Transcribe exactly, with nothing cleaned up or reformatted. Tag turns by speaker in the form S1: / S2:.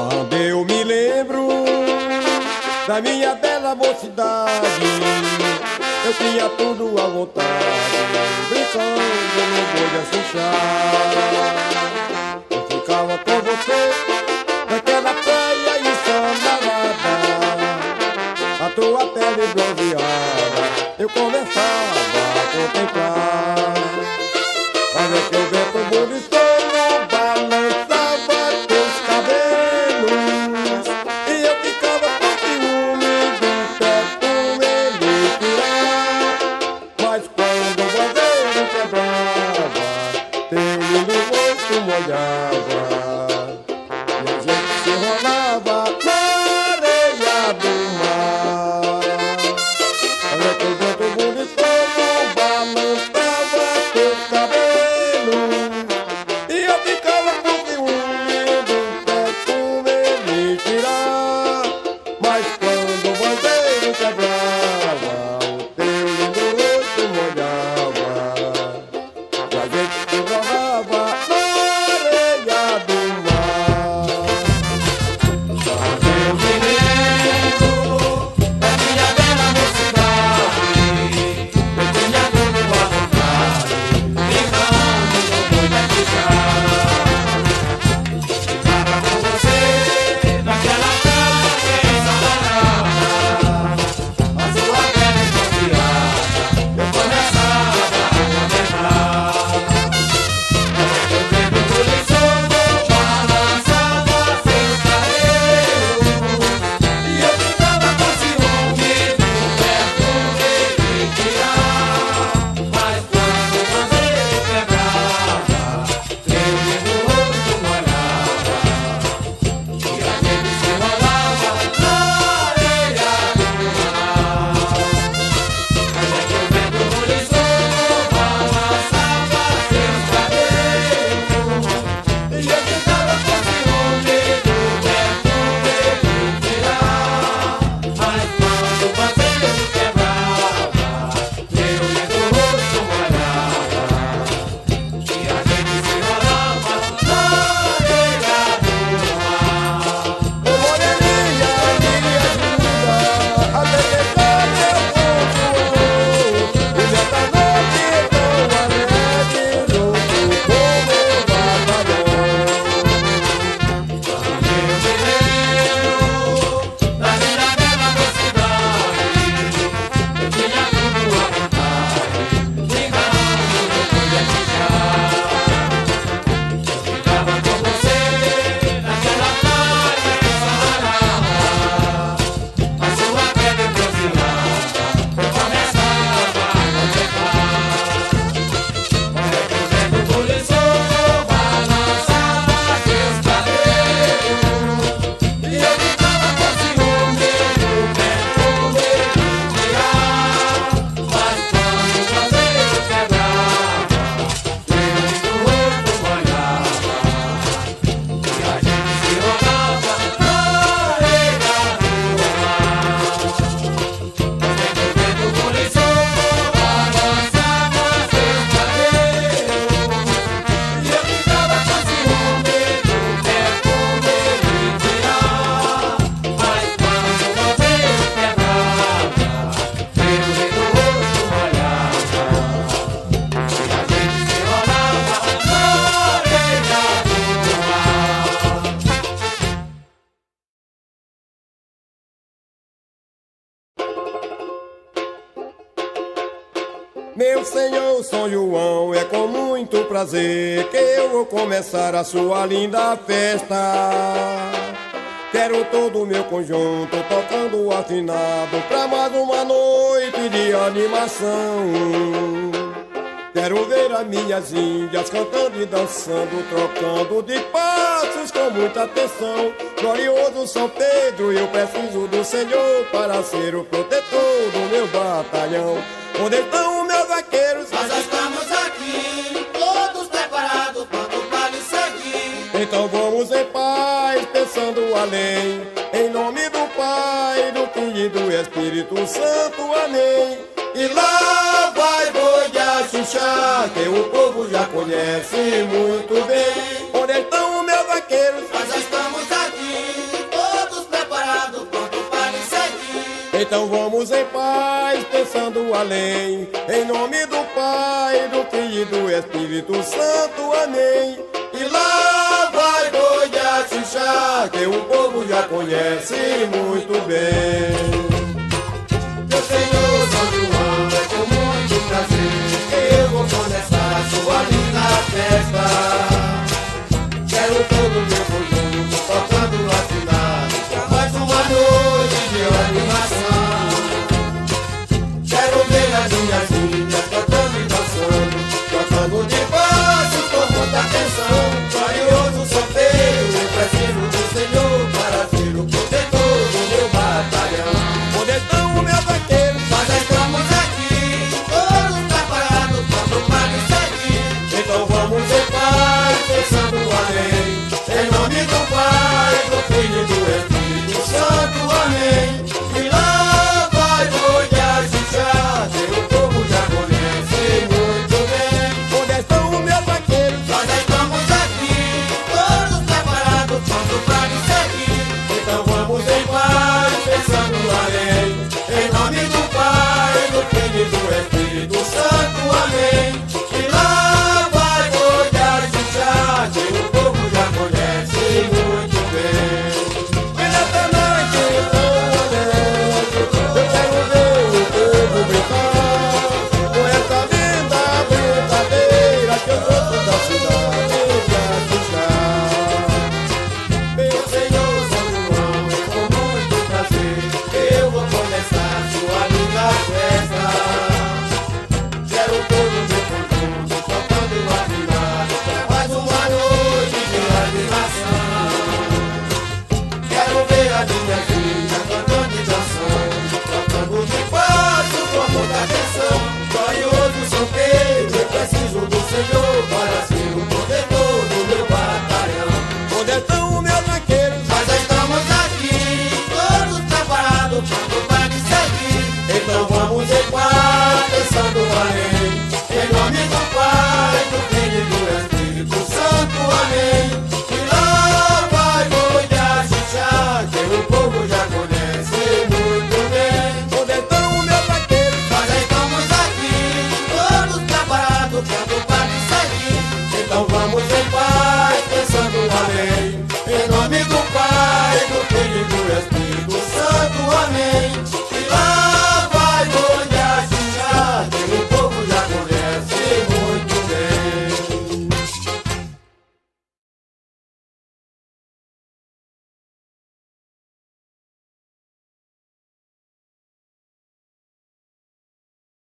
S1: Quando eu me lembro da minha bela mocidade, eu tinha tudo à vontade, brincando no boi de assinchar. Eu ficava com você naquela praia ensolarada, a tua pele bronzeada eu começava a contemplar. Olha que o vento buliçoso balançava teus cabelos, e eu ficava com ciúme do perfume me tirar. Mas quando o bandeiro quebrava, teu lindo rosto molhava, e a gente se rolava na areia do mar. Olha que o vento buliçoso balançava teus cabelos, e eu ficava com ciúme do perfume me tirar. Mas quando o bandeiro quebrava, o teu lindo rosto molhava, e a gente se rolava na areia do mar.
S2: Eu me lembro da minha bela mocidade, eu tinha tudo à vontade, brincando no boi de assinchar. Ficava com você naquela praia ensolarada, a sua pele bronzeada eu começava a contemplar. O vento buliçoso balançava seus cabelos, e eu ficava com ciúme do perfume me tirar. Mas quando o bandeiro quebrava, teu lindo rosto molhava, e a gente se rolava na areia do mar. Olha que o vento buliçoso balançava seus cabelos, e eu ficava com ciúme do perfume me tirar. Mas quando o bandeiro quebrava, teu lindo rosto molhava, e a gente se rolava na areia do mar.
S1: Ô moreninha, me ajuda a detectar meu corpo, e nessa noite tão alegre, junto com meu batalhão.
S2: Eu me lembro da minha bela mocidade, eu tinha tudo à vontade, brincando no boi de assinchar. Eu ficava com você naquela praia ensolarada, a sua pele bronzeada eu começava a contemplar. Olha que o vento buliçoso balançava teus cabelos, e eu ficava com ciúme do perfume me tirar. Mas quando o bandeiro quebrava, teu lindo rosto molhava, e a gente se rolava na areia do mar. Olha que o vento buliçoso balançava seus cabelos, e eu ficava com ciúme do perfume me tirar. Mas quando o bandeiro quebrava, teu lindo rosto molhava, e a gente se rolava na areia do
S1: Meu senhor São João, é com muito prazer que eu vou começar a sua linda festa. Quero todo o meu conjunto tocando afinado pra mais uma noite de animação. Quero ver as minhas índias cantando e dançando, trocando de passos com muita atenção. Glorioso São Pedro, eu preciso do Senhor para ser o protetor do meu batalhão. Onde estão meus vaqueiros?
S2: Nós já estamos aqui, todos preparados, prontos para lhe seguir.
S1: Então vamos em paz, pensando além, em nome do Pai, do Filho e do Espírito Santo, amém. E lá vai boi de Axixá, que o povo já conhece muito bem. Onde estão meus vaqueiros?
S2: Nós já estamos aqui,
S1: Então vamos em paz, pensando além, em nome do Pai, do Filho e do Espírito Santo, amém. E lá vai boi de Axixá, que o povo já conhece muito bem.
S2: Meu Senhor São João, é com muito prazer que eu vou começar a sua linda festa.